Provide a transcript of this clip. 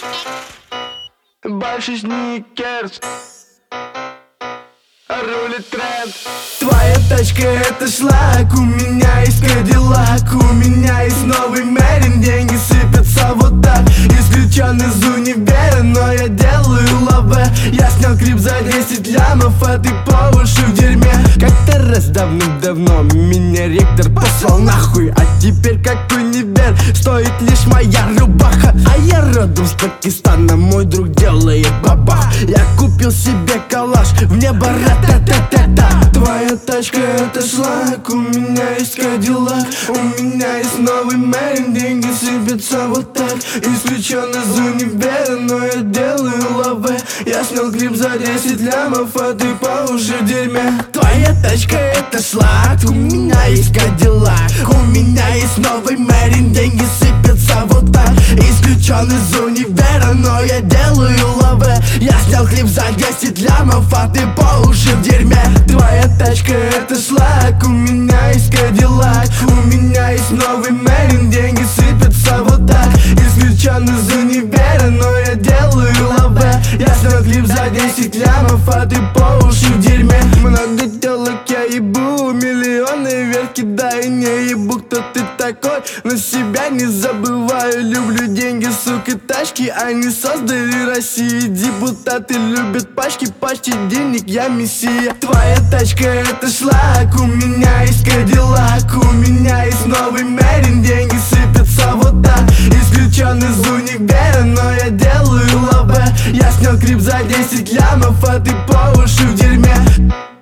Больше сникерс, рулит тренд. Твоя тачка это шлак, у меня есть кадиллак, у меня есть новый Мерин, деньги сыпятся вот так. Исключен из универа, но я делаю лаве. Я снял клип за 10 лямов, а ты по уши в дерьме. Как-то раз давным-давно меня ректор послал нахуй, а теперь как универ стоит лишь моя рубаха. А я родом с Пакистана, мой друг делает бабах. Я купил себе калаш, в небо ра-та-та-та-та. Твоя тачка это шлак, у меня есть кадиллак, у меня есть новый Мерин, деньги сыпятся вот так. Исключен из универа, но я делаю лаве. Я снял клип за 10 лямов, а ты по уши в дерьме. Твоя тачка это шлак, у меня есть кадиллак, у меня есть новый Мерин, деньги сыпятся вот так. Исключен из универа, но я делаю лаве. Я снял клип за 10 лямов, а ты по уши в дерьме. Твоя тачка это шлак, у меня есть кадиллак, у меня есть новый Мерин, деньги сыпятся вот так. Исключен из универа, но я делаю лаве. Я снял клип за 10 лямов, а ты по уши в дерьме. Много телок я ебу, миллионы вверх кидаю, не ебу, кто ты такой, но себя не забываю. Люблю деньги, сука, тачки, они создали России. Депутаты любят пачки, пачки денег, я мессия. Твоя тачка это шлак, у меня есть кадиллак, у меня есть новый Мерин, деньги сыпятся вот так. Исключен из универа, но я делаю лаве. Я снял клип за 10 лямов, а ты по уши в дерьме.